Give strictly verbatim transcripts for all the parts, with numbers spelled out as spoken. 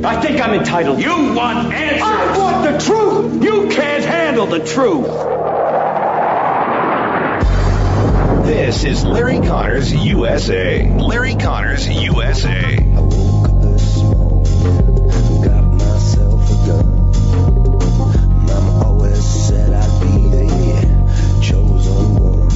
I think I'm entitled. You want answers. I want the truth. You can't handle the truth. This is Larry Connors U S A. Larry Connors U S A. I woke up this morning, got myself a gun. Mama always said I'd be the chosen one.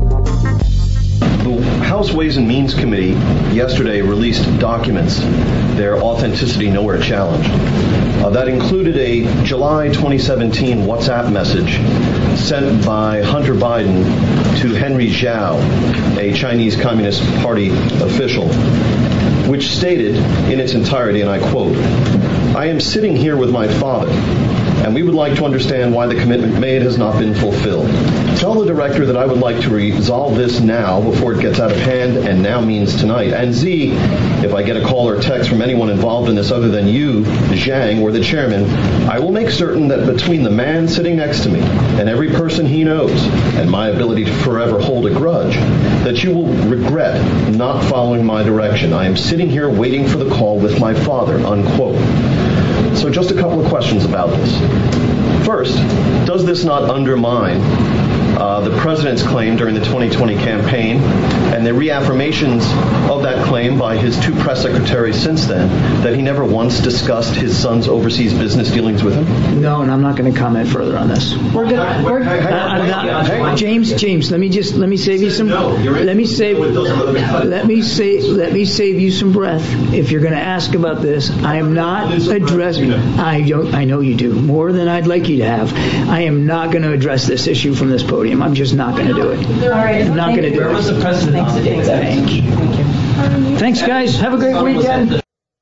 The House Ways and Means Committee yesterday released documents, their authenticity nowhere challenged. Uh, that included a July twenty seventeen WhatsApp message sent by Hunter Biden to Henry Zhao, a Chinese Communist Party official, which stated in its entirety, and I quote, "I am sitting here with my father, and we would like to understand why the commitment made has not been fulfilled. Tell the director that I would like to resolve this now before it gets out of hand, and now means tonight. And Z, if I get a call or text from anyone involved in this other than you, Zhang, or the chairman, I will make certain that between the man sitting next to me and every person he knows, and my ability to forever hold a grudge, that you will regret not following my direction. I am sitting here waiting for the call with my father," unquote. So just a couple of questions about this. First, does this not undermine uh, the president's claim during the twenty twenty campaign and the reaffirmations of that claim by his two press secretaries since then, that he never once discussed his son's overseas business dealings with him? No, and I'm not going to comment further on this. We're good. We're, I'm not, James, James, let me just let me save you some. Let me save. Let me say. Let me save you some breath. If you're going to ask about this, I am not addressing. I don't. I know you do more than I'd like you to have. I am not going to address this issue from this podium. I'm just not going to do it. All right. I'm not going to do it. Where was the president on the day? Thank you. Thank you. Thanks, guys. Have a great weekend.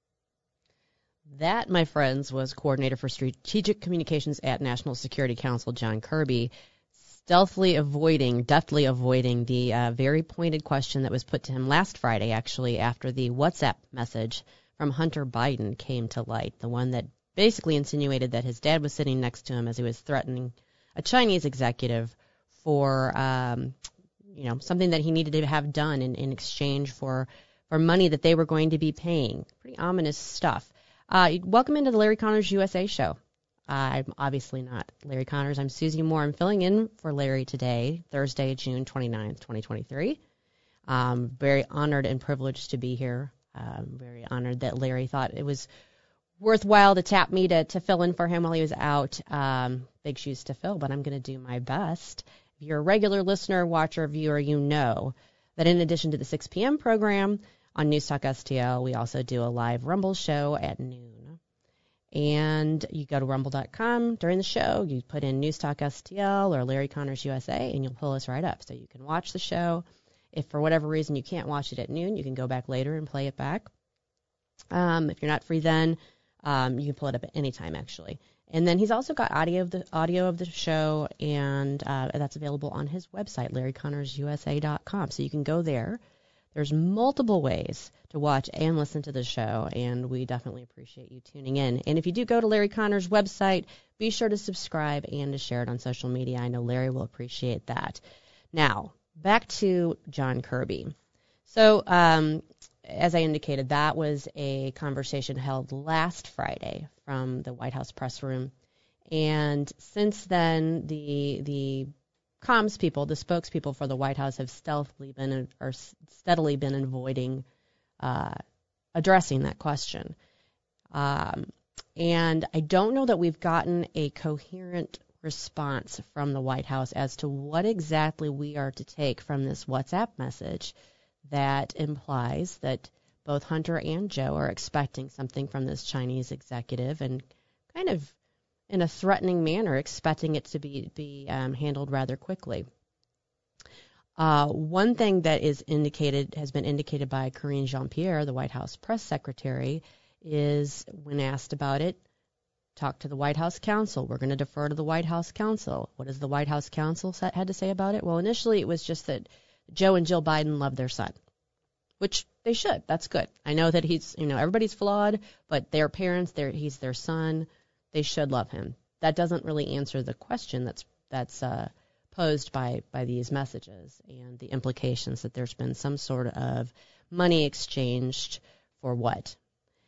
That, my friends, was Coordinator for Strategic Communications at National Security Council, John Kirby, stealthily avoiding, deftly avoiding the uh, very pointed question that was put to him last Friday, actually, after the WhatsApp message from Hunter Biden came to light, the one that basically insinuated that his dad was sitting next to him as he was threatening a Chinese executive for, um, you know, something that he needed to have done in, in exchange for, for money that they were going to be paying. Pretty ominous stuff. Uh, welcome into the Larry Connors U S A show. Uh, I'm obviously not Larry Connors. I'm Susie Moore. I'm filling in for Larry today, Thursday, June twenty-ninth, twenty twenty-three. Um, very honored and privileged to be here. Um, very honored that Larry thought it was worthwhile to tap me to, to fill in for him while he was out. Um, big shoes to fill, but I'm going to do my best. If you're a regular listener, watcher, viewer, you know that in addition to the six p.m. program on Newstalk S T L, we also do a live Rumble show at noon. And you go to rumble dot com during the show, you put in Newstalk S T L or Larry Connors U S A, and you'll pull us right up. So you can watch the show. If for whatever reason you can't watch it at noon, you can go back later and play it back. Um, if you're not free then, um, you can pull it up at any time, actually. And then he's also got audio of the audio of the show, and uh, that's available on his website, larry connors u s a dot com. So you can go there. There's multiple ways to watch and listen to the show, and we definitely appreciate you tuning in. And if you do go to Larry Connors' website, be sure to subscribe and to share it on social media. I know Larry will appreciate that. Now, back to John Kirby. So, um, as I indicated, that was a conversation held last Friday from the White House press room. And since then, the the comms people, the spokespeople for the White House, have stealthily been or steadily been avoiding uh, addressing that question. Um, and I don't know that we've gotten a coherent response from the White House as to what exactly we are to take from this WhatsApp message that implies that both Hunter and Joe are expecting something from this Chinese executive and kind of in a threatening manner, expecting it to be, be um, handled rather quickly. Uh, one thing that is indicated, has been indicated by Karine Jean-Pierre, the White House press secretary, is when asked about it, talk to the White House counsel. We're going to defer to the White House counsel. What does the White House counsel had to say about it? Well, initially it was just that Joe and Jill Biden love their son, which they should. That's good. I know that he's, you know, everybody's flawed, but their parents, they're, he's their son. They should love him. That doesn't really answer the question that's that's uh, posed by, by these messages and the implications that there's been some sort of money exchanged for what.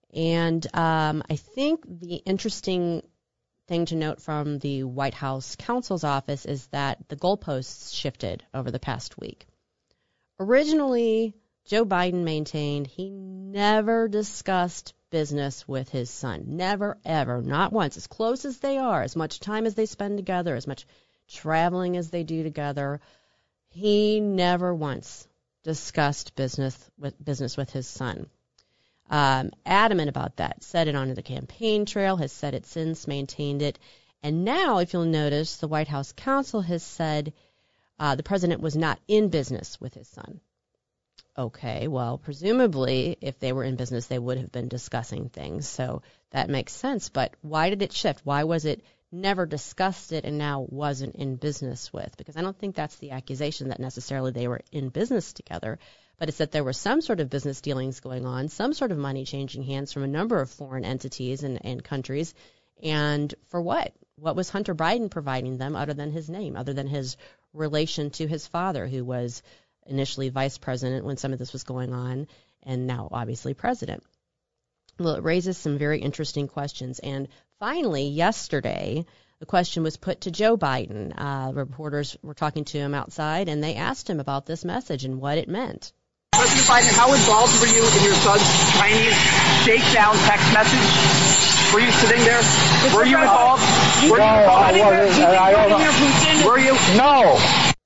And um, I think the interesting thing to note from the White House counsel's office is that the goalposts shifted over the past week. Originally, Joe Biden maintained he never discussed business with his son. Never, ever, not once. As close as they are, as much time as they spend together, as much traveling as they do together, he never once discussed business with business with his son. Um, adamant about that. Said it on the campaign trail, has said it since, maintained it. And now, if you'll notice, the White House counsel has said uh, the president was not in business with his son. Okay, well, presumably, if they were in business, they would have been discussing things. So that makes sense. But why did it shift? Why was it never discussed it and now wasn't in business with? Because I don't think that's the accusation that necessarily they were in business together. But it's that there were some sort of business dealings going on, some sort of money changing hands from a number of foreign entities and, and countries. And for what? What was Hunter Biden providing them other than his name, other than his relation to his father, who was initially vice president when some of this was going on, and now obviously president? Well, it raises some very interesting questions. And finally, yesterday, the question was put to Joe Biden. Uh, reporters were talking to him outside, and they asked him about this message and what it meant. President Biden, how involved were you in your son's Chinese shakedown text message? Were you sitting there? Were you involved? Were you involved? No, I wasn't. I don't know. Were you? No.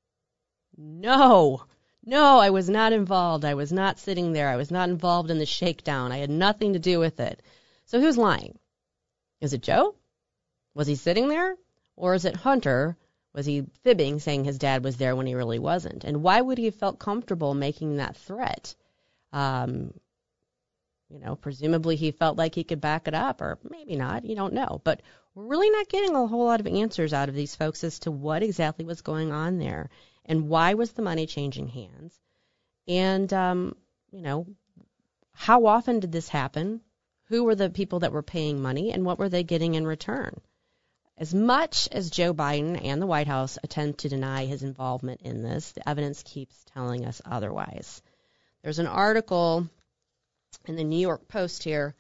No. No, I was not involved. I was not sitting there. I was not involved in the shakedown. I had nothing to do with it. So who's lying? Is it Joe? Was he sitting there? Or is it Hunter? Was he fibbing, saying his dad was there when he really wasn't? And why would he have felt comfortable making that threat? Um, you know, presumably he felt like he could back it up, or maybe not. You don't know. But we're really not getting a whole lot of answers out of these folks as to what exactly was going on there. And why was the money changing hands? And, um, you know, how often did this happen? Who were the people that were paying money, and what were they getting in return? As much as Joe Biden and the White House attempt to deny his involvement in this, the evidence keeps telling us otherwise. There's an article in the New York Post here.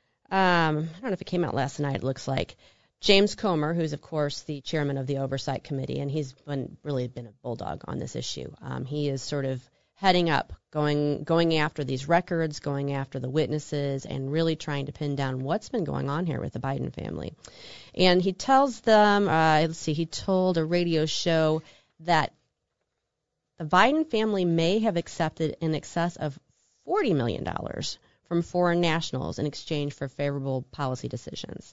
Um, I don't know if it came out last night, it looks like. James Comer, who's, of course, the chairman of the Oversight Committee, and he's been really been a bulldog on this issue. Um, he is sort of heading up, going going after these records, going after the witnesses, and really trying to pin down what's been going on here with the Biden family. And he tells them, uh, let's see, he told a radio show that the Biden family may have accepted in excess of forty million dollars from foreign nationals in exchange for favorable policy decisions.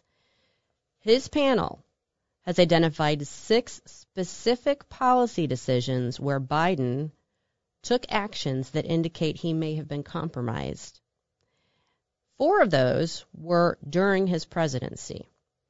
His panel has identified six specific policy decisions where Biden took actions that indicate he may have been compromised. Four of those were during his presidency.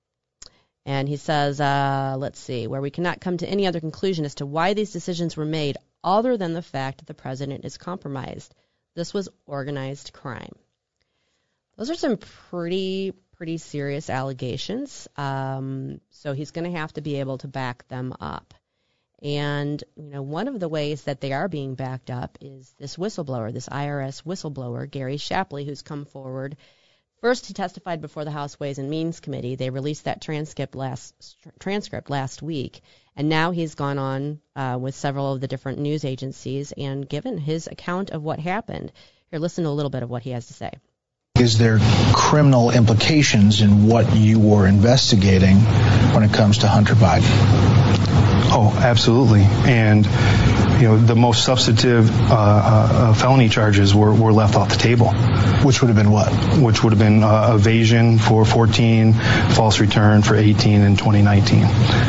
And he says, uh, let's see, where we cannot come to any other conclusion as to why these decisions were made other than the fact that the president is compromised. This was organized crime. Those are some pretty, pretty serious allegations. Um, so he's going to have to be able to back them up. And, you know, one of the ways that they are being backed up is this whistleblower, this I R S whistleblower, Gary Shapley, who's come forward. First, he testified before the House Ways and Means Committee. They released that transcript last transcript last week. And now he's gone on uh, with several of the different news agencies and given his account of what happened. Here, listen to a little bit of what he has to say. Is there criminal implications in what you were investigating when it comes to Hunter Biden? Oh, absolutely. And, you know, the most substantive uh, uh, felony charges were, were left off the table. Which would have been what? Which would have been uh, evasion for fourteen, false return for eighteen in twenty nineteen.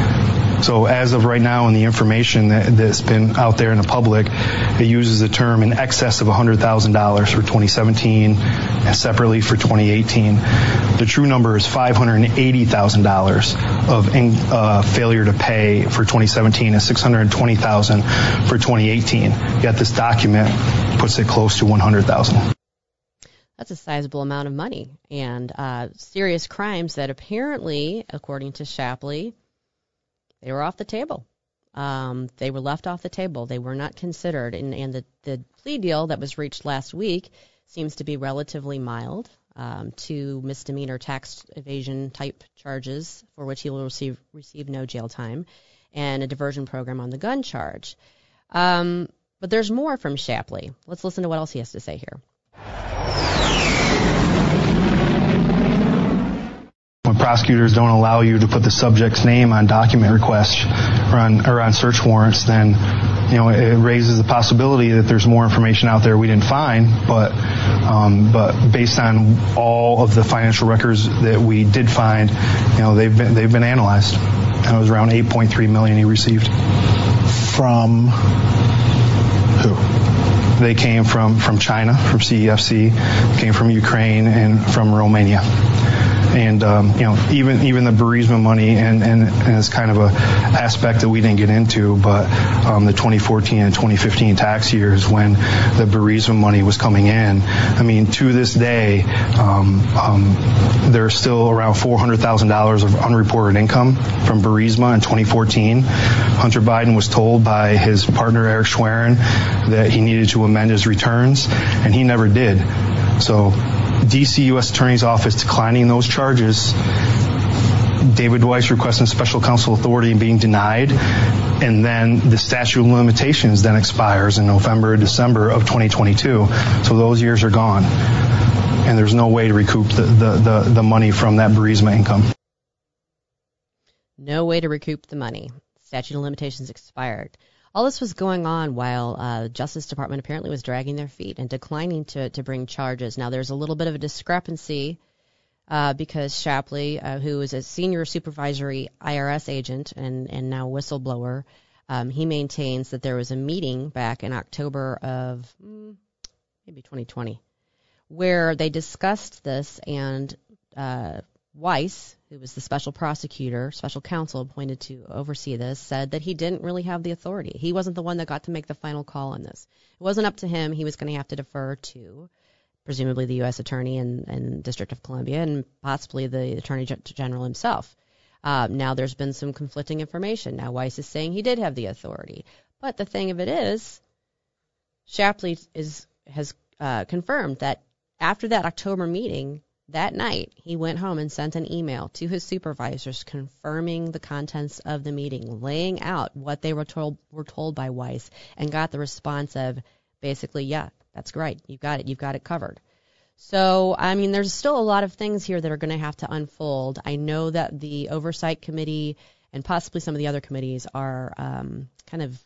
So as of right now, in the information that, that's been out there in the public, it uses the term in excess of one hundred thousand dollars for twenty seventeen and separately for twenty eighteen. The true number is five hundred eighty thousand dollars of in, uh, failure to pay for twenty seventeen and six hundred twenty thousand dollars for twenty eighteen. Yet this document puts it close to one hundred thousand dollars. That's a sizable amount of money, and uh, serious crimes that apparently, according to Shapley, they were off the table. Um, they were left off the table. They were not considered. And, and the, the plea deal that was reached last week seems to be relatively mild. um, two misdemeanor tax evasion type charges for which he will receive receive no jail time, and a diversion program on the gun charge. Um, but there's more from Shapley. Let's listen to what else he has to say here. When prosecutors don't allow you to put the subject's name on document requests or on, or on search warrants, then you know it raises the possibility that there's more information out there we didn't find. But um, but based on all of the financial records that we did find, you know they've been they've been analyzed. And it was around eight point three million he received. From who? They came from from China, from C E F C, came from Ukraine, and from Romania. And um, you know, even even the Burisma money, and, and, and it's kind of a aspect that we didn't get into, but um, the twenty fourteen and twenty fifteen tax years when the Burisma money was coming in. I mean, to this day, um, um, there's still around four hundred thousand dollars of unreported income from Burisma in twenty fourteen. Hunter Biden was told by his partner Eric Schwerin that he needed to amend his returns, and he never did. So D C U S Attorney's Office declining those charges, David Weiss requesting special counsel authority and being denied, and then the statute of limitations then expires in November or December of twenty twenty-two. So those years are gone, and there's no way to recoup the, the, the, the money from that Burisma income. No way to recoup the money. Statute of limitations expired. All this was going on while uh, the Justice Department apparently was dragging their feet and declining to, to bring charges. Now, there's a little bit of a discrepancy uh, because Shapley, uh, who is a senior supervisory I R S agent and, and now whistleblower, um, he maintains that there was a meeting back in October of mm, maybe twenty twenty where they discussed this, and uh, Weiss, who was the special prosecutor, special counsel appointed to oversee this, said that he didn't really have the authority. He wasn't the one that got to make the final call on this. It wasn't up to him. He was going to have to defer to presumably the U S Attorney and, and District of Columbia and possibly the Attorney General himself. Uh, now there's been some conflicting information. Now Weiss is saying he did have the authority. But the thing of it is, Shapley is, has uh, confirmed that after that October meeting, that night, he went home and sent an email to his supervisors confirming the contents of the meeting, laying out what they were told were told by Weiss, and got the response of basically, yeah, that's great. You've got it. You've got it covered. So, I mean, there's still a lot of things here that are going to have to unfold. I know that the Oversight Committee and possibly some of the other committees are um, kind of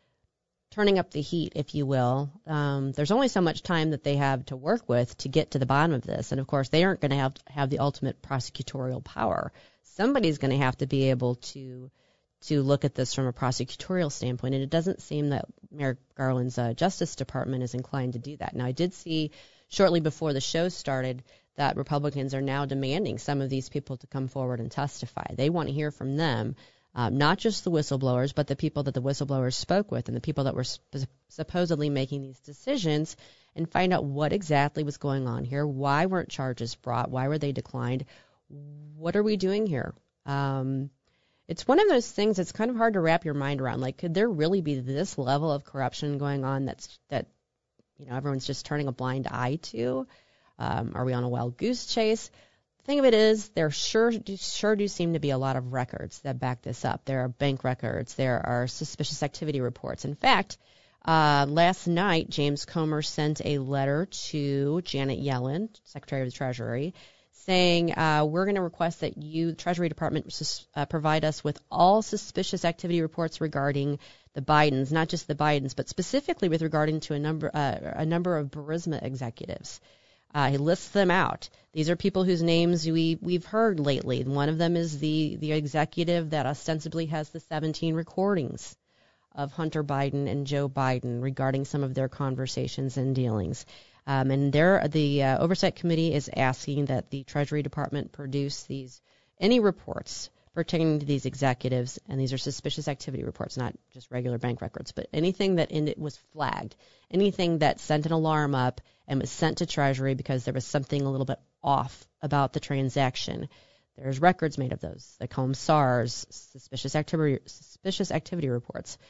turning up the heat, if you will. Um, there's only so much time that they have to work with to get to the bottom of this. And, of course, they aren't going to have have the ultimate prosecutorial power. Somebody's going to have to be able to to look at this from a prosecutorial standpoint. And it doesn't seem that Merrick Garland's uh, Justice Department is inclined to do that. Now, I did see shortly before the show started that Republicans are now demanding some of these people to come forward and testify. They want to hear from them. Um, not just the whistleblowers, but the people that the whistleblowers spoke with and the people that were sp- supposedly making these decisions, and find out what exactly was going on here. Why weren't charges brought? Why were they declined? What are we doing here? Um, it's one of those things that's kind of hard to wrap your mind around. Like, could there really be this level of corruption going on that's that, you know, everyone's just turning a blind eye to? Um, are we on a wild goose chase? The thing of it is, there sure do, sure do seem to be a lot of records that back this up. There are bank records. There are suspicious activity reports. In fact, uh, last night, James Comer sent a letter to Janet Yellen, Secretary of the Treasury, saying uh, we're going to request that you, the Treasury Department, sus- uh, provide us with all suspicious activity reports regarding the Bidens, not just the Bidens, but specifically with regarding to a number uh, a number of Burisma executives. Uh, he lists them out. These are people whose names we, we've heard lately. One of them is the, the executive that ostensibly has the seventeen recordings of Hunter Biden and Joe Biden regarding some of their conversations and dealings. Um, and there, the uh, Oversight Committee is asking that the Treasury Department produce these any reports pertaining to these executives, and these are suspicious activity reports, not just regular bank records, but anything that in it was flagged, anything that sent an alarm up and was sent to Treasury because there was something a little bit off about the transaction. There's records made of those. They call them S A Rs, suspicious activity, suspicious activity reports.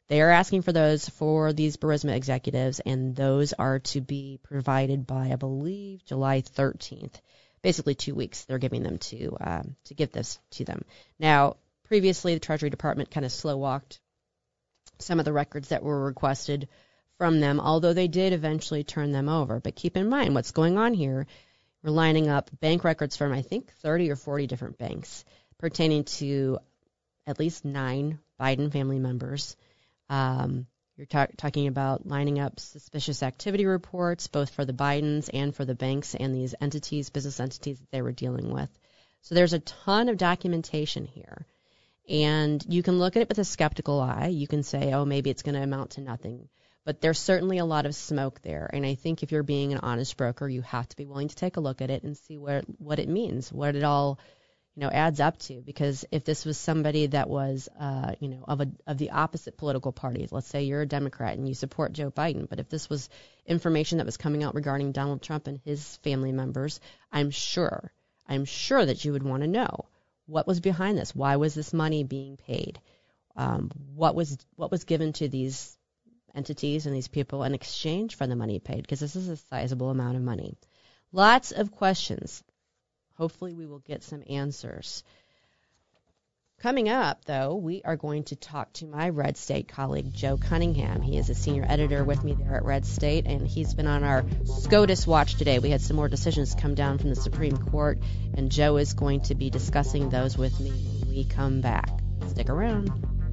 They are asking for those for these Burisma executives, and those are to be provided by, I believe, July thirteenth. Basically two weeks they're giving them to um, to give this to them. Now, previously the Treasury Department kind of slow-walked some of the records that were requested from them, although they did eventually turn them over. But keep in mind what's going on here. We're lining up bank records from, I think, thirty or forty different banks pertaining to at least nine Biden family members. Um, you're ta- talking about lining up suspicious activity reports, both for the Bidens and for the banks and these entities, business entities that they were dealing with. So there's a ton of documentation here. And you can look at it with a skeptical eye. You can say, oh, maybe it's going to amount to nothing. But there's certainly a lot of smoke there. And I think if you're being an honest broker, you have to be willing to take a look at it and see what, what it means, what it all you know, adds up to. Because if this was somebody that was, uh, you know, of a of the opposite political party, let's say you're a Democrat and you support Joe Biden, but if this was information that was coming out regarding Donald Trump and his family members, I'm sure, I'm sure that you would want to know what was behind this. Why was this money being paid? Um, what was what was given to these entities and these people in exchange for the money paid? Because this is a sizable amount of money. Lots of questions. Hopefully we will get some answers. Coming up, though, we are going to talk to my Red State colleague, Joe Cunningham. He is a senior editor with me there at Red State, and he's been on our SCOTUS watch today. We had some more decisions come down from the Supreme Court, and Joe is going to be discussing those with me when we come back. Stick around.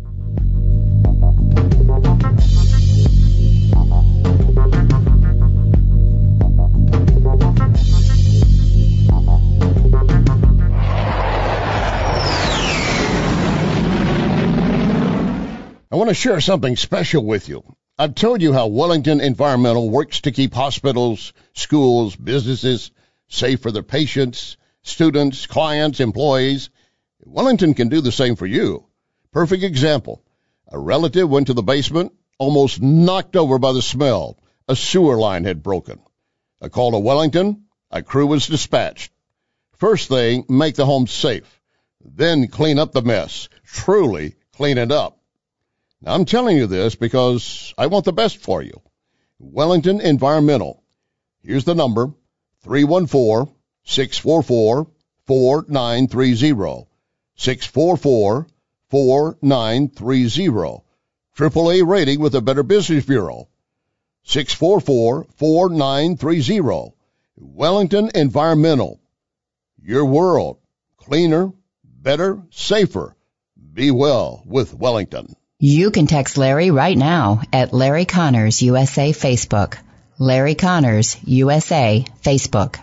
I want to share something special with you. I've told you how Wellington Environmental works to keep hospitals, schools, businesses safe for their patients, students, clients, employees. Wellington can do the same for you. Perfect example. A relative went to the basement, almost knocked over by the smell. A sewer line had broken. A call to Wellington, a crew was dispatched. First thing, make the home safe. Then clean up the mess. Truly clean it up. Now, I'm telling you this because I want the best for you. Wellington Environmental. Here's the number, three one four, six four four, four nine three zero. six four four, four nine three zero. triple A rating with the Better Business Bureau. six four four, four nine three zero. Wellington Environmental. Your world. Cleaner, better, safer. Be well with Wellington. You can text Larry right now at Larry Connors U S A Facebook. Larry Connors U S A Facebook.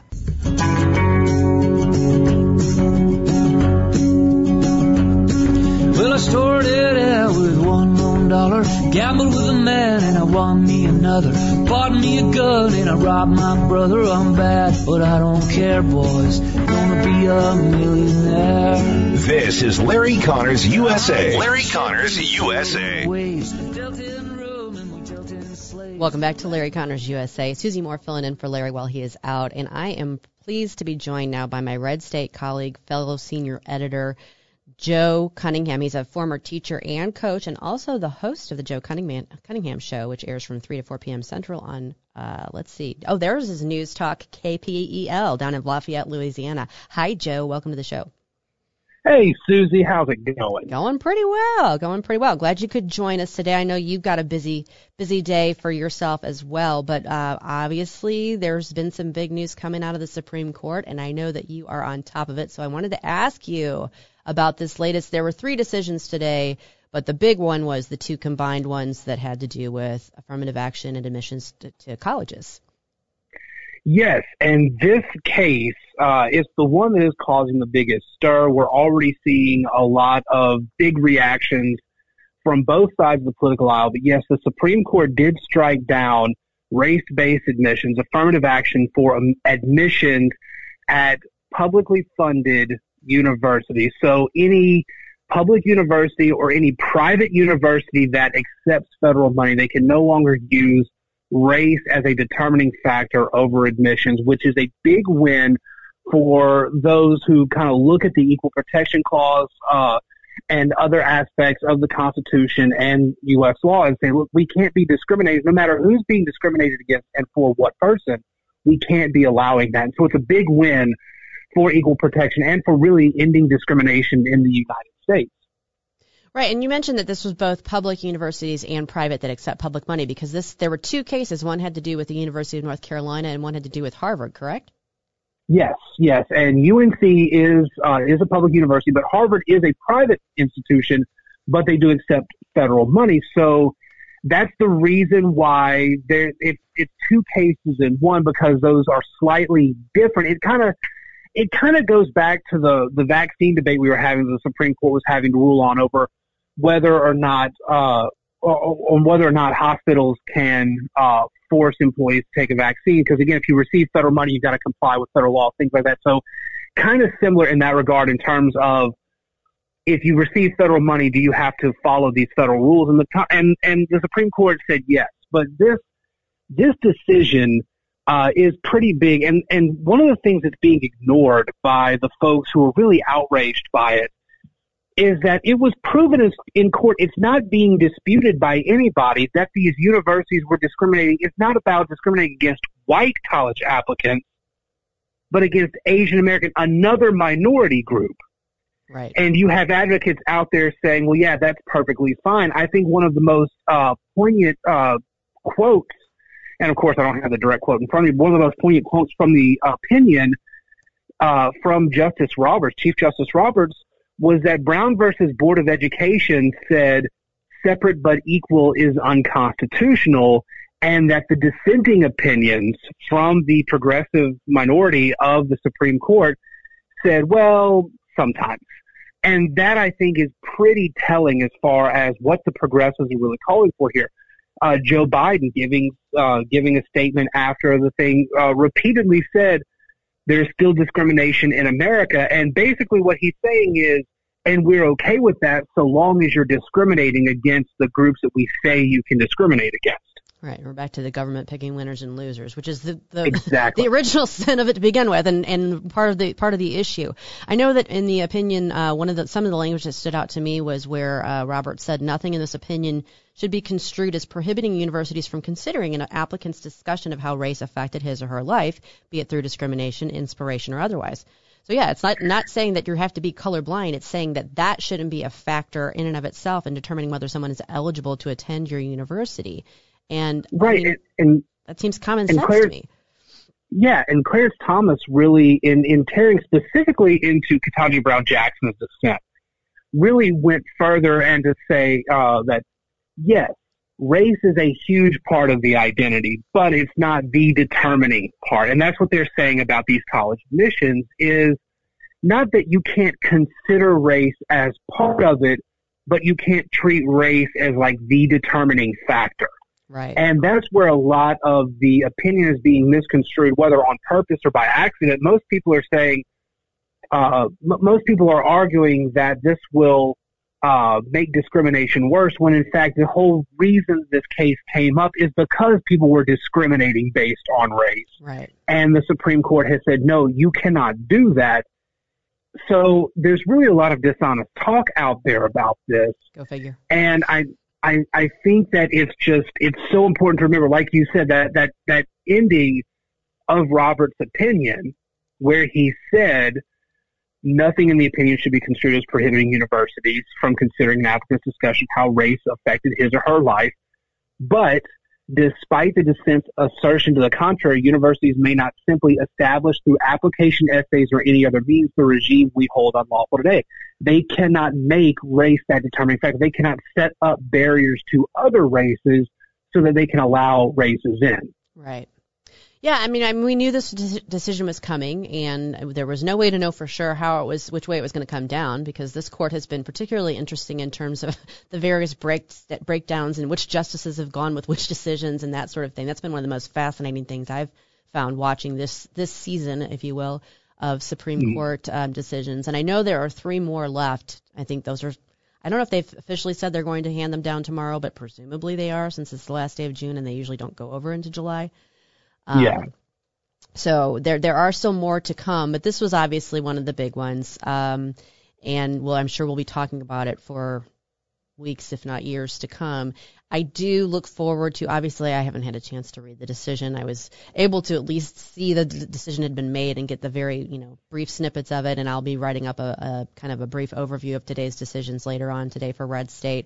Well, I started out with one lone dollar, gambled with a man and I won me another, bought me a gun and I robbed my brother. I'm bad, but I don't care, boys. Gonna be a millionaire. This is Larry Connors U S A. Larry Connors U S A. Welcome back to Larry Connors U S A. Susie Moore filling in for Larry while he is out, and I am pleased to be joined now by my Red State colleague, fellow senior editor, Joe Cunningham. He's a former teacher and coach and also the host of the Joe Cunningham, Cunningham Show, which airs from three to four p.m. Central on, uh, let's see. Oh, there's his News Talk K P E L down in Lafayette, Louisiana. Hi, Joe. Welcome to the show. Hey, Susie. How's it going? Going pretty well. Going pretty well. Glad you could join us today. I know you've got a busy, busy day for yourself as well, but uh, obviously there's been some big news coming out of the Supreme Court, and I know that you are on top of it, so I wanted to ask you about this latest. There were three decisions today, but the big one was the two combined ones that had to do with affirmative action and admissions to, to colleges. Yes, and this case uh, is the one that is causing the biggest stir. We're already seeing a lot of big reactions from both sides of the political aisle. But yes, the Supreme Court did strike down race-based admissions, affirmative action for um, admissions at publicly funded universities. So any public university or any private university that accepts federal money, they can no longer use race as a determining factor over admissions, which is a big win for those who kind of look at the Equal Protection Clause uh, and other aspects of the Constitution and U S law and say, look, we can't be discriminated, no matter who's being discriminated against and for what person. We can't be allowing that. And so it's a big win for equal protection and for really ending discrimination in the United States. Right, and you mentioned that this was both public universities and private that accept public money, because this there were two cases. One had to do with the University of North Carolina and one had to do with Harvard, correct? Yes, yes, and U N C is uh, is a public university, but Harvard is a private institution, but they do accept federal money. So that's the reason why there it, it's two cases in one, because those are slightly different. It kind of it kind of goes back to the the vaccine debate we were having. The Supreme Court was having to rule on over whether or not uh, on whether or not hospitals can uh, force employees to take a vaccine. Because again, if you receive federal money, you've got to comply with federal law, things like that. So kind of similar in that regard in terms of if you receive federal money, do you have to follow these federal rules? And the and and the Supreme Court said yes, but this this decision uh, is pretty big. And and one of the things that's being ignored by the folks who are really outraged by it is that it was proven in court. It's not being disputed by anybody that these universities were discriminating. It's not about discriminating against white college applicants, but against Asian American, another minority group. Right. And you have advocates out there saying, well, yeah, that's perfectly fine. I think one of the most uh, poignant uh, quotes, and of course I don't have the direct quote in front of me, but one of the most poignant quotes from the opinion uh, from Justice Roberts, Chief Justice Roberts, was that Brown versus Board of Education said separate but equal is unconstitutional, and that the dissenting opinions from the progressive minority of the Supreme Court said, well, sometimes. And that, I think, is pretty telling as far as what the progressives are really calling for here. Uh, Joe Biden giving uh, giving a statement after the thing uh, repeatedly said there's still discrimination in America. And basically what he's saying is, and we're okay with that so long as you're discriminating against the groups that we say you can discriminate against. Right, we're back to the government picking winners and losers, which is the the, exactly. the original sin of it to begin with, and, and part of the part of the issue. I know that in the opinion, uh, one of the some of the language that stood out to me was where uh, Robert said nothing in this opinion should be construed as prohibiting universities from considering an applicant's discussion of how race affected his or her life, be it through discrimination, inspiration, or otherwise. So yeah, it's not not saying that you have to be colorblind. It's saying that that shouldn't be a factor in and of itself in determining whether someone is eligible to attend your university. And right, I mean, and, and that seems common sense Clarence, to me. Yeah, and Clarence Thomas really, in, in tearing specifically into Ketanji Brown Jackson's dissent, really went further and to say uh, that, yes, race is a huge part of the identity, but it's not the determining part. And that's what they're saying about these college admissions is not that you can't consider race as part of it, but you can't treat race as like the determining factor. Right. And that's where a lot of the opinion is being misconstrued, whether on purpose or by accident. Most people are saying, uh, m- most people are arguing that this will uh, make discrimination worse, when in fact the whole reason this case came up is because people were discriminating based on race. Right. And the Supreme Court has said, no, you cannot do that. So there's really a lot of dishonest talk out there about this. Go figure. And I, I, I think that it's just, it's so important to remember, like you said, that, that, that ending of Robert's opinion where he said nothing in the opinion should be construed as prohibiting universities from considering an applicant's discussion how race affected his or her life. But despite the dissent's assertion to the contrary, universities may not simply establish through application essays or any other means the regime we hold unlawful today. They cannot make race that determining factor. They cannot set up barriers to other races so that they can allow races in. Right. Yeah, I mean, I mean, we knew this de- decision was coming, and there was no way to know for sure how it was, which way it was going to come down, because this court has been particularly interesting in terms of the various breaks, breakdowns and which justices have gone with which decisions and that sort of thing. That's been one of the most fascinating things I've found watching this this season, if you will, of Supreme mm-hmm. Court um, decisions. And I know there are three more left. I think those are. I don't know if they've officially said they're going to hand them down tomorrow, but presumably they are, since it's the last day of June and they usually don't go over into July. Um, yeah. So there there are still more to come, but this was obviously one of the big ones. Um, and well, I'm sure we'll be talking about it for weeks, if not years to come. I do look forward to, obviously I haven't had a chance to read the decision. I was able to at least see the d- decision had been made and get the very, you know, brief snippets of it, and I'll be writing up a, a kind of a brief overview of today's decisions later on today for Red State.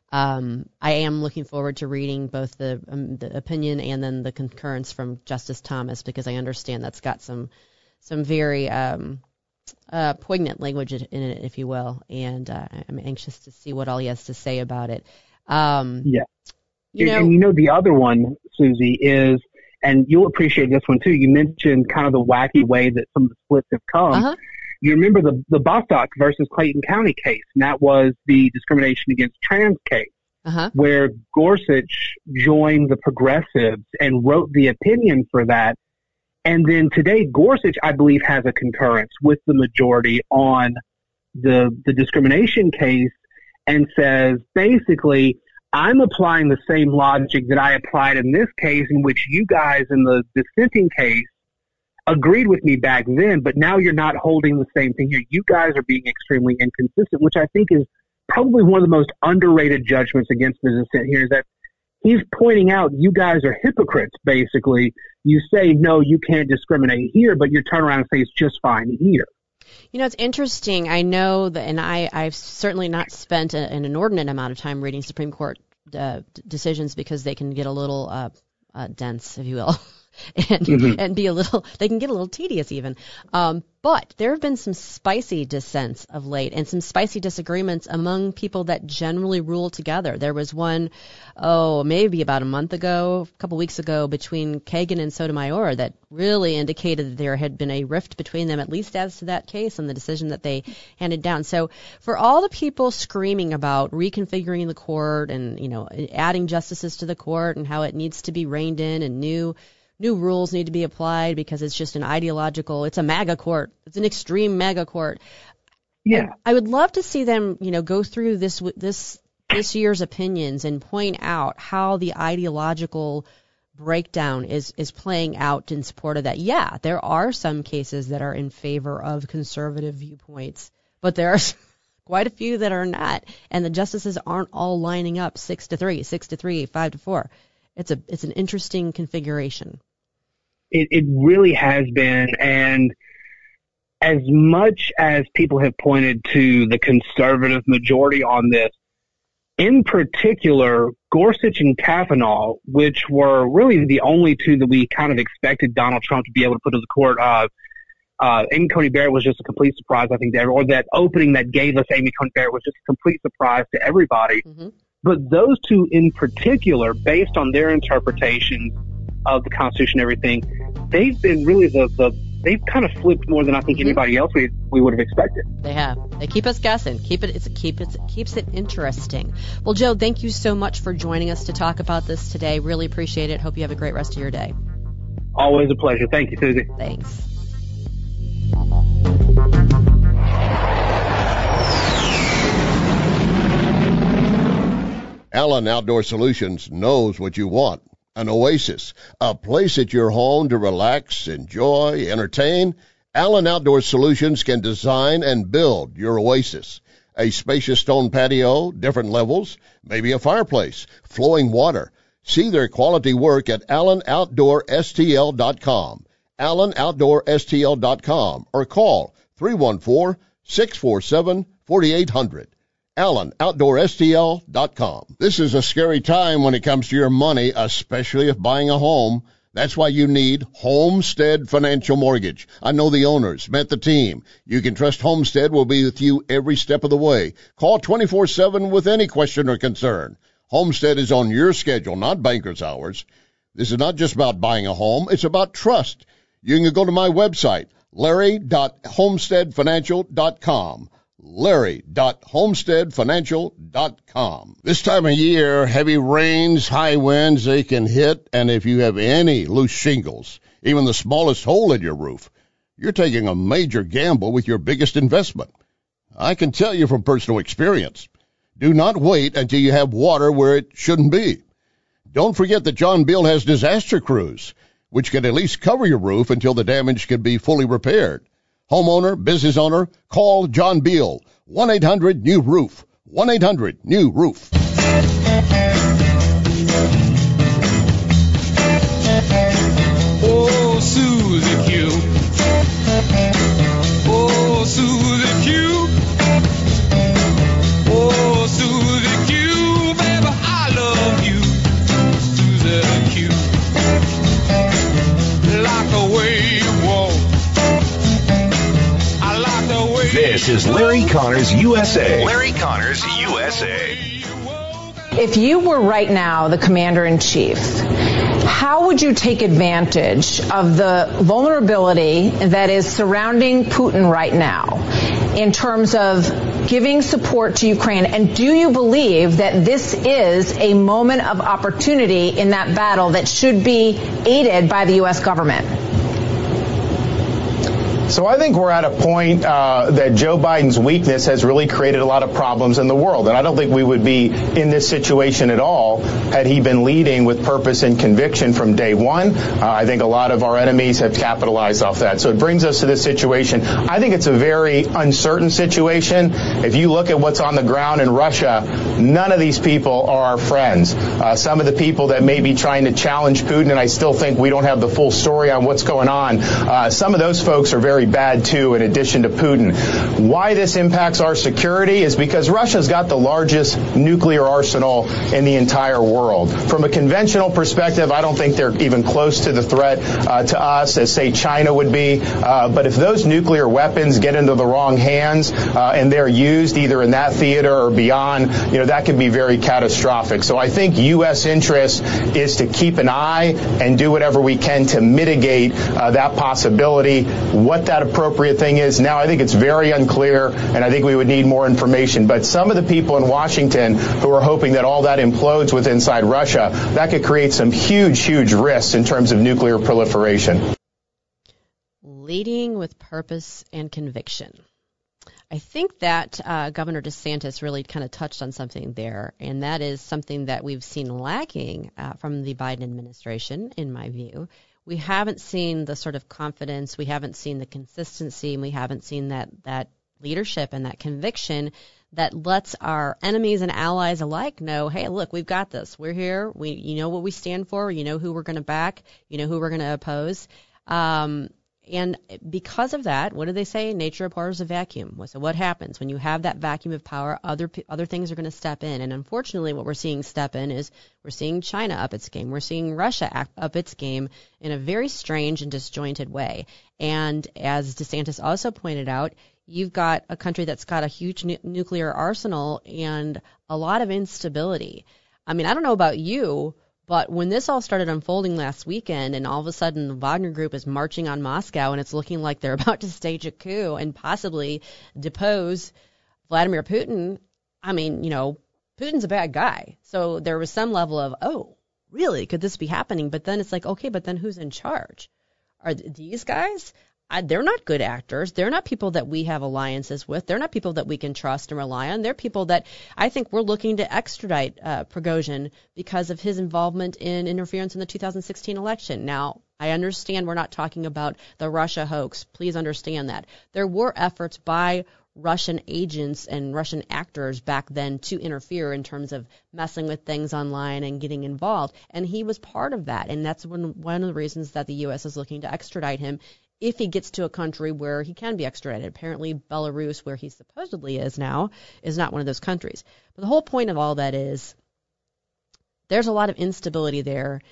Um, I am looking forward to reading both the, um, the opinion and then the concurrence from Justice Thomas, because I understand that's got some some very um, uh, poignant language in it, if you will, and uh, I'm anxious to see what all he has to say about it. Um, yeah. You know, and you know, the other one, Susie, is, and you'll appreciate this one too, you mentioned kind of the wacky way that some of the splits have come. Uh-huh. You remember the, the Bostock versus Clayton County case, and that was the discrimination against trans case, uh-huh. where Gorsuch joined the progressives and wrote the opinion for that. And then today, Gorsuch, I believe, has a concurrence with the majority on the the discrimination case and says, basically, I'm applying the same logic that I applied in this case, in which you guys in the dissenting case agreed with me back then, but now you're not holding the same thing here. You guys are being extremely inconsistent, which I think is probably one of the most underrated judgments against the dissent here, is that he's pointing out you guys are hypocrites, basically. You say, no, you can't discriminate here, but you turn around and say it's just fine here. You know, it's interesting. I know that, and I, I've certainly not spent a, an inordinate amount of time reading Supreme Court uh, d- decisions, because they can get a little uh, uh, dense, if you will. And, mm-hmm. and be a little, they can get a little tedious even. Um, but there have been some spicy dissents of late, and some spicy disagreements among people that generally rule together. There was one, oh, maybe about a month ago, a couple weeks ago, between Kagan and Sotomayor that really indicated that there had been a rift between them, at least as to that case and the decision that they handed down. So for all the people screaming about reconfiguring the court and, you know, adding justices to the court and how it needs to be reined in and new New rules need to be applied because it's just an ideological, it's a MAGA court. It's an extreme MAGA court. Yeah. And I would love to see them, you know, go through this, this, this year's opinions and point out how the ideological breakdown is, is playing out in support of that. Yeah, there are some cases that are in favor of conservative viewpoints, but there are quite a few that are not. And the justices aren't all lining up six to three, six to three, five to four. It's a, it's an interesting configuration. It, it really has been, and as much as people have pointed to the conservative majority on this, in particular, Gorsuch and Kavanaugh, which were really the only two that we kind of expected Donald Trump to be able to put to the court. Uh, uh, Amy Coney Barrett was just a complete surprise, I think, to everyone. Or that opening that gave us Amy Coney Barrett was just a complete surprise to everybody. Mm-hmm. But those two in particular, based on their interpretation of the Constitution and everything, they've been really the, the they've kind of flipped more than I think mm-hmm. anybody else we we would have expected. They have. They keep us guessing. Keep it. It's a keep it keeps it interesting. Well, Joe, thank you so much for joining us to talk about this today. Really appreciate it. Hope you have a great rest of your day. Always a pleasure. Thank you, Susie. Thanks. Allen Outdoor Solutions knows what you want. An oasis, a place at your home to relax, enjoy, entertain. Allen Outdoor Solutions can design and build your oasis. A spacious stone patio, different levels, maybe a fireplace, flowing water. See their quality work at allen outdoor s t l dot com, allen outdoor s t l dot com, or call three one four, six four seven, four eight zero zero. allen outdoor s t l dot com. This is a scary time when it comes to your money, especially if buying a home. That's why you need Homestead Financial Mortgage. I know the owners, met the team. You can trust Homestead will be with you every step of the way. Call twenty-four seven with any question or concern. Homestead is on your schedule, not banker's hours. This is not just about buying a home. It's about trust. You can go to my website, larry dot homestead financial dot com. larry dot homestead financial dot com. This time of year, heavy rains, high winds, they can hit, and if you have any loose shingles, even the smallest hole in your roof, you're taking a major gamble with your biggest investment. I can tell you from personal experience. Do not wait until you have water where it shouldn't be. Don't forget that John Beal has disaster crews, which can at least cover your roof until the damage can be fully repaired. Homeowner, business owner, call John Beal, one eight hundred new roof, one eight hundred new roof. Oh, Susie Q. Oh, Susie Q. Oh, Susie Q. Baby, I love you. Susie Q. Like the way you walk. I like the way This is Larry Connors U S A. Larry Connors U S A. If you were right now the commander-in-chief, how would you take advantage of the vulnerability that is surrounding Putin right now in terms of giving support to Ukraine? And do you believe that this is a moment of opportunity in that battle that should be aided by the U S government? So I think we're at a point uh, that Joe Biden's weakness has really created a lot of problems in the world. And I don't think we would be in this situation at all had he been leading with purpose and conviction from day one. Uh, I think a lot of our enemies have capitalized off that. So it brings us to this situation. I think it's a very uncertain situation. If you look at what's on the ground in Russia, none of these people are our friends. Uh, some of the people that may be trying to challenge Putin, and I still think we don't have the full story on what's going on, uh, some of those folks are very bad too, in addition to Putin. Why this impacts our security is because Russia's got the largest nuclear arsenal in the entire world. From a conventional perspective, I don't think they're even close to the threat uh, to us as, say, China would be. Uh, but if those nuclear weapons get into the wrong hands uh, and they're used either in that theater or beyond, you know, that could be very catastrophic. So I think U S interest is to keep an eye and do whatever we can to mitigate uh, that possibility. What that appropriate thing is now, I think it's very unclear, and I think we would need more information. But some of the people in Washington who are hoping that all that implodes with inside Russia, that could create some huge, huge risks in terms of nuclear proliferation. Leading with purpose and conviction. I think that uh, Governor DeSantis really kind of touched on something there, and that is something that we've seen lacking uh, from the Biden administration, in my view. We haven't seen the sort of confidence, we haven't seen the consistency, and we haven't seen that, that leadership and that conviction that lets our enemies and allies alike know, hey, look, we've got this. We're here. We, you know what we stand for. You know who we're going to back. You know who we're going to oppose. Um, and because of that, what do they say? Nature abhors a vacuum. So what happens when you have that vacuum of power? Other other things are going to step in. And unfortunately, what we're seeing step in is we're seeing China up its game. We're seeing Russia up its game in a very strange and disjointed way. And as DeSantis also pointed out, you've got a country that's got a huge nu- nuclear arsenal and a lot of instability. I mean, I don't know about you, but when this all started unfolding last weekend and all of a sudden the Wagner Group is marching on Moscow and it's looking like they're about to stage a coup and possibly depose Vladimir Putin, I mean, you know, Putin's a bad guy. So there was some level of, oh, really? Could this be happening? But then it's like, okay, but then who's in charge? Are these guys? I, they're not good actors. They're not people that we have alliances with. They're not people that we can trust and rely on. They're people that I think we're looking to extradite uh, Prigozhin because of his involvement in interference in the two thousand sixteen election. Now, I understand we're not talking about the Russia hoax. Please understand that. There were efforts by Russian agents and Russian actors back then to interfere in terms of messing with things online and getting involved. And he was part of that. And that's one, one of the reasons that the U S is looking to extradite him if he gets to a country where he can be extradited. Apparently, Belarus, where he supposedly is now, is not one of those countries. But the whole point of all that is there's a lot of instability there.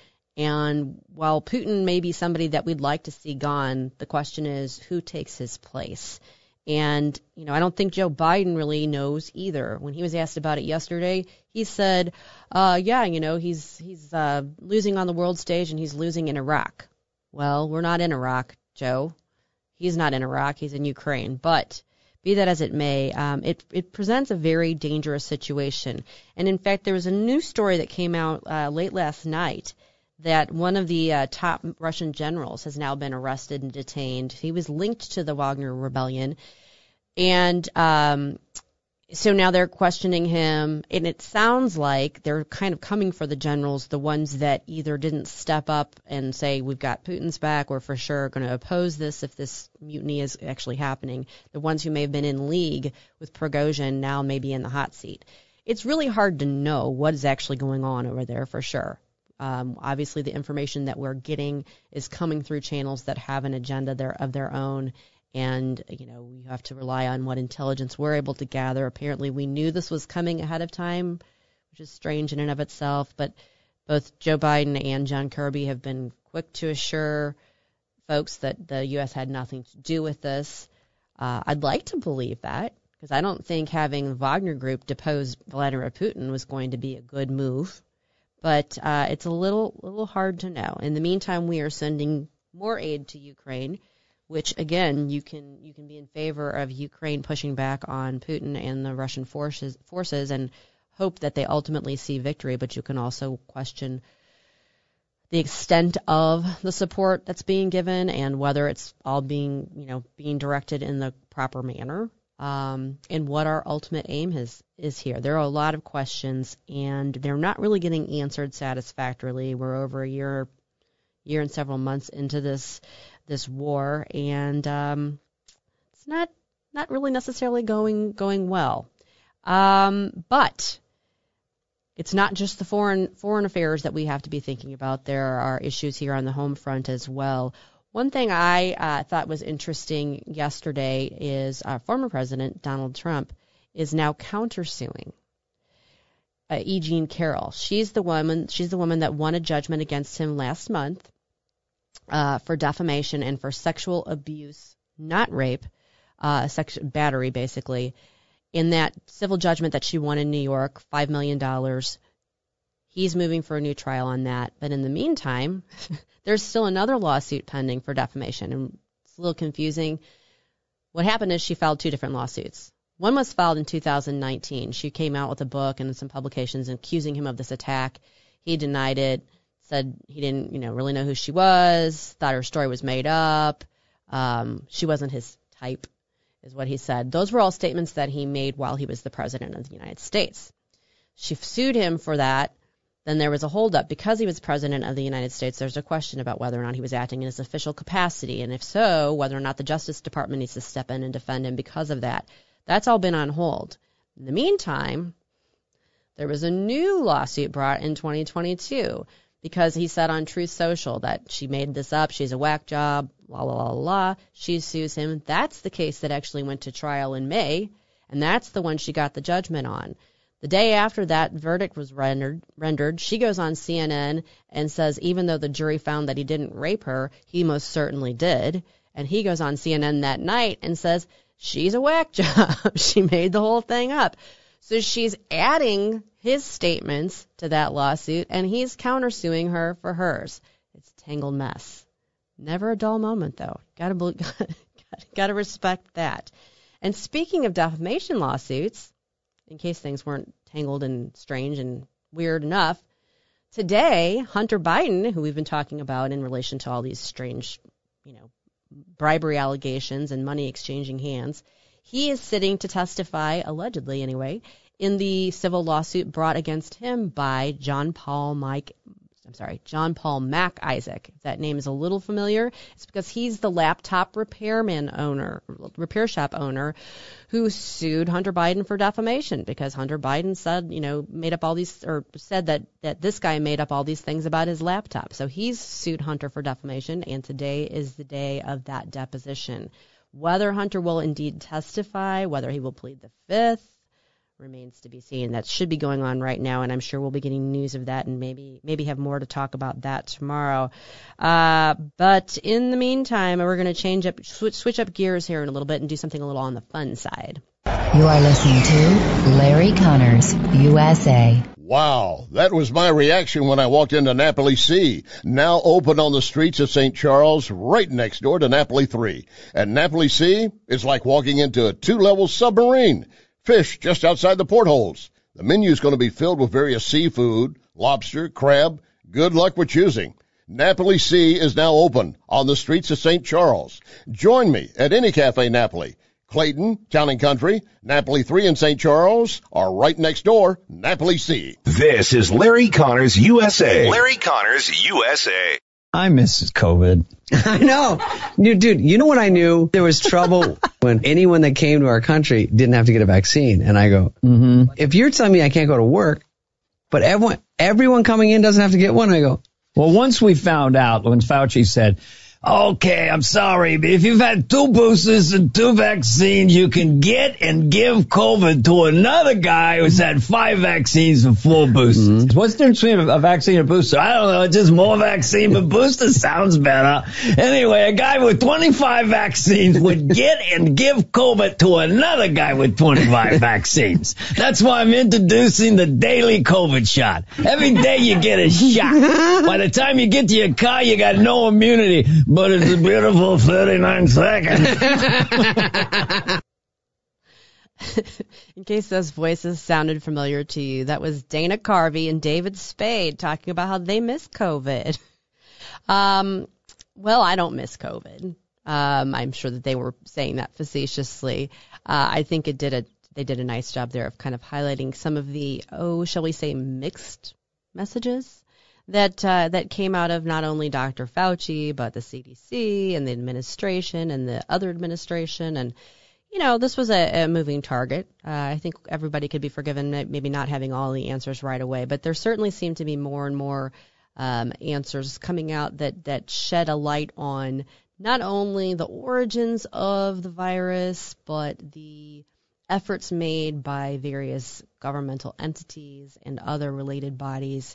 And while Putin may be somebody that we'd like to see gone, the question is who takes his place? And, you know, I don't think Joe Biden really knows either. When he was asked about it yesterday, he said, uh, yeah, you know, he's he's uh, losing on the world stage and he's losing in Iraq. Well, we're not in Iraq, Joe. He's not in Iraq. He's in Ukraine. But be that as it may, um, it, it presents a very dangerous situation. And, in fact, there was a news story that came out uh, late last night that one of the uh, top Russian generals has now been arrested and detained. He was linked to the Wagner Rebellion. And um, so now they're questioning him, and it sounds like they're kind of coming for the generals, the ones that either didn't step up and say, we've got Putin's back, or for sure going to oppose this if this mutiny is actually happening. The ones who may have been in league with Prigozhin now may be in the hot seat. It's really hard to know what is actually going on over there for sure. Um, obviously, the information that we're getting is coming through channels that have an agenda there of their own. And, you know, we have to rely on what intelligence we're able to gather. Apparently, we knew this was coming ahead of time, which is strange in and of itself. But both Joe Biden and John Kirby have been quick to assure folks that the U S had nothing to do with this. Uh, I'd like to believe that, because I don't think having the Wagner Group depose Vladimir Putin was going to be a good move. But uh, it's a little, little hard to know. In the meantime, we are sending more aid to Ukraine, which, again, you can you can be in favor of Ukraine pushing back on Putin and the Russian forces, forces and hope that they ultimately see victory. But you can also question the extent of the support that's being given and whether it's all being, you know, being directed in the proper manner, um, and what our ultimate aim is, is here. There are a lot of questions, and they're not really getting answered satisfactorily. We're over a year, year and several months into this this war, and um, it's not not really necessarily going going well. Um, but it's not just the foreign foreign affairs that we have to be thinking about. There are issues here on the home front as well. One thing I uh, thought was interesting yesterday is uh, former President Donald Trump is now countersuing uh, E. Jean Carroll. She's the woman. She's the woman that won a judgment against him last month. Uh, for defamation and for sexual abuse, not rape, uh, sex- battery, basically. In that civil judgment that she won in New York, five million dollars, he's moving for a new trial on that. But in the meantime, there's still another lawsuit pending for defamation, and it's a little confusing. What happened is she filed two different lawsuits. One was filed in two thousand nineteen. She came out with a book and some publications accusing him of this attack. He denied it. Said he didn't, you know, really know who she was, thought her story was made up, um, she wasn't his type, is what he said. Those were all statements that he made while he was the president of the United States. She sued him for that. Then there was a holdup. Because he was president of the United States, there's a question about whether or not he was acting in his official capacity, and if so, whether or not the Justice Department needs to step in and defend him because of that. That's all been on hold. In the meantime, there was a new lawsuit brought in twenty twenty-two. Because he said on Truth Social that she made this up, she's a whack job, la, la, la, la. She sues him. That's the case that actually went to trial in May, and that's the one she got the judgment on. The day after that verdict was rendered, rendered, she goes on C N N and says even though the jury found that he didn't rape her, he most certainly did. And he goes on C N N that night and says she's a whack job. She made the whole thing up. So she's adding his statements to that lawsuit, and he's countersuing her for hers. It's a tangled mess. Never a dull moment, though. Gotta, gotta, gotta respect that. And speaking of defamation lawsuits, in case things weren't tangled and strange and weird enough, today, Hunter Biden, who we've been talking about in relation to all these strange, you know, bribery allegations and money exchanging hands, he is sitting to testify, allegedly anyway, in the civil lawsuit brought against him by John Paul Mike, I'm sorry, John Paul Mac Isaac. If that name is a little familiar, it's because he's the laptop repairman owner, repair shop owner, who sued Hunter Biden for defamation because Hunter Biden said, you know, made up all these, or said that, that this guy made up all these things about his laptop. So he's sued Hunter for defamation, and today is the day of that deposition. Whether Hunter will indeed testify, whether he will plead the fifth, remains to be seen. That should be going on right now, and I'm sure we'll be getting news of that and maybe maybe have more to talk about that tomorrow. Uh, but in the meantime, we're going to change up, switch, switch up gears here in a little bit and do something a little on the fun side. You are listening to Larry Connors, U S A. Wow, that was my reaction when I walked into Napoli C, now open on the streets of Saint Charles, right next door to Napoli three. And Napoli C is like walking into a two-level submarine. Fish just outside the portholes. The menu's going to be filled with various seafood, lobster, crab. Good luck with choosing. Napoli C is now open on the streets of Saint Charles. Join me at any Cafe Napoli. Clayton, Town and Country, Napoli three in Saint Charles, or right next door, Napoli C. This is Larry Connors U S A. Larry Connors U S A. I miss COVID. I know. Dude, dude, you know what I knew? There was trouble when anyone that came to our country didn't have to get a vaccine. And I go, mm-hmm. if you're telling me I can't go to work, but everyone, everyone coming in doesn't have to get one, I go, well, once we found out, when Fauci said, okay, I'm sorry, but if you've had two boosters and two vaccines, you can get and give COVID to another guy who's had five vaccines and four boosters. Mm-hmm. What's the difference between a vaccine and a booster? I don't know. It's just more vaccine, but booster sounds better. Anyway, a guy with twenty-five vaccines would get and give COVID to another guy with twenty-five vaccines. That's why I'm introducing the daily COVID shot. Every day you get a shot. By the time you get to your car, you got no immunity. But it's a beautiful thirty-nine seconds. In case those voices sounded familiar to you, that was Dana Carvey and David Spade talking about how they miss COVID. Um, well, I don't miss COVID. Um, I'm sure that they were saying that facetiously. Uh, I think it did a they did a nice job there of kind of highlighting some of the, oh, shall we say, mixed messages that uh, that came out of not only Doctor Fauci, but the C D C and the administration and the other administration. And, you know, this was a, a moving target. Uh, I think everybody could be forgiven maybe not having all the answers right away, but there certainly seemed to be more and more um, answers coming out that, that shed a light on not only the origins of the virus, but the efforts made by various governmental entities and other related bodies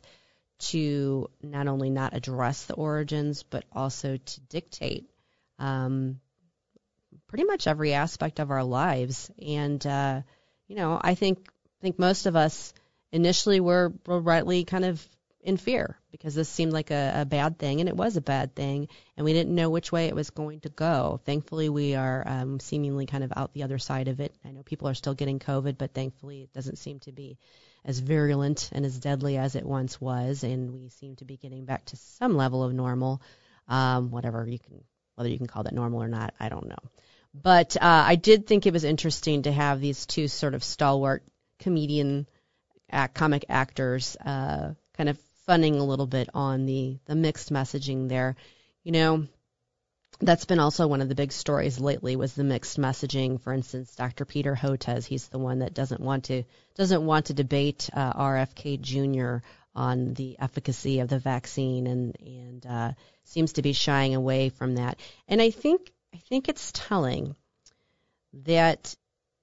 to not only not address the origins, but also to dictate um, pretty much every aspect of our lives. And, uh, you know, I think think most of us initially were, were rightly kind of in fear because this seemed like a, a bad thing, and it was a bad thing, and we didn't know which way it was going to go. Thankfully, we are um, seemingly kind of out the other side of it. I know people are still getting COVID, but thankfully it doesn't seem to be as virulent and as deadly as it once was, and we seem to be getting back to some level of normal, um, whatever you can, whether you can call that normal or not, I don't know. But uh, I did think it was interesting to have these two sort of stalwart comedian, act, comic actors uh, kind of funning a little bit on the, the mixed messaging there. You know, that's been also one of the big stories lately was the mixed messaging. For instance, Doctor Peter Hotez, he's the one that doesn't want to doesn't want to debate uh, R F K Junior on the efficacy of the vaccine, and and uh, seems to be shying away from that. And I think I think it's telling that,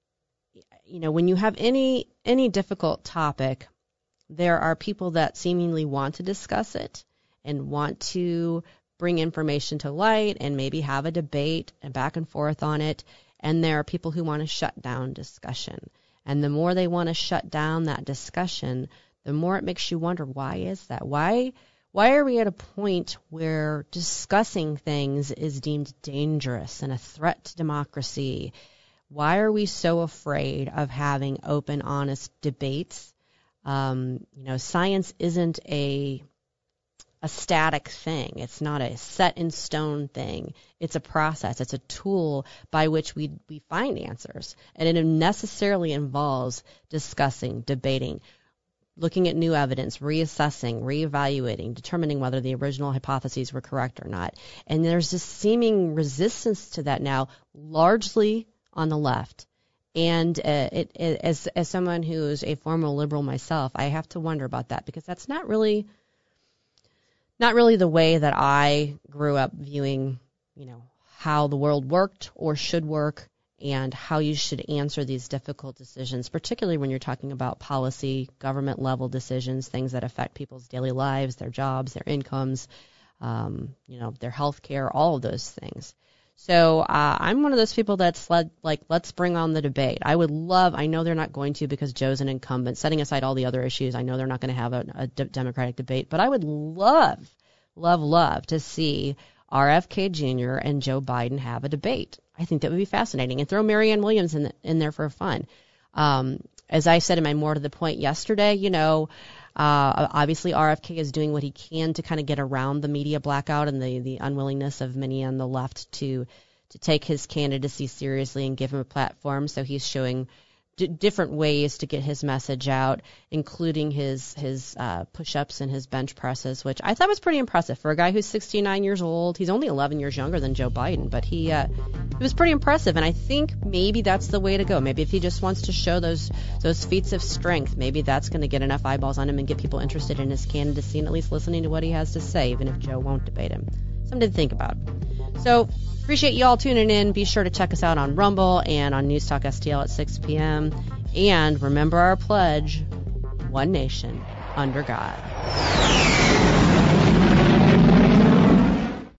you know, when you have any any difficult topic, there are people that seemingly want to discuss it and want to bring information to light and maybe have a debate and back and forth on it. And there are people who want to shut down discussion. And the more they want to shut down that discussion, the more it makes you wonder, why is that? Why why are we at a point where discussing things is deemed dangerous and a threat to democracy? Why are we so afraid of having open, honest debates? Um, you know, science isn't a a static thing. It's not a set in stone thing. It's a process. It's a tool by which we we find answers. And it necessarily involves discussing, debating, looking at new evidence, reassessing, reevaluating, determining whether the original hypotheses were correct or not. And there's this seeming resistance to that now, largely on the left. And uh, it, it, as as someone who's a former liberal myself, I have to wonder about that, because that's not really not really the way that I grew up viewing, you know, how the world worked or should work, and how you should answer these difficult decisions, particularly when you're talking about policy, government level decisions, things that affect people's daily lives, their jobs, their incomes, um, you know, their health care, all of those things. So uh, I'm one of those people that's led, like, let's bring on the debate. I would love, I know they're not going to because Joe's an incumbent, setting aside all the other issues. I know they're not going to have a, a de- Democratic debate, but I would love, love, love to see R F K Junior and Joe Biden have a debate. I think that would be fascinating. And throw Marianne Williams in, the, in there for fun. Um, as I said in my more to the point yesterday, you know, Uh, obviously, R F K is doing what he can to kind of get around the media blackout and the, the unwillingness of many on the left to to take his candidacy seriously and give him a platform. So he's showing d- different ways to get his message out, including his his uh, push-ups and his bench presses, which I thought was pretty impressive for a guy who's sixty-nine years old. He's only eleven years younger than Joe Biden, but he uh, it was pretty impressive. And I think maybe that's the way to go. Maybe if he just wants to show those those feats of strength, maybe that's going to get enough eyeballs on him and get people interested in his candidacy and at least listening to what he has to say, even if Joe won't debate him. Something to think about. So appreciate you all tuning in. Be sure to check us out on Rumble and on News Talk S T L at six p.m. And remember our pledge, one nation under God.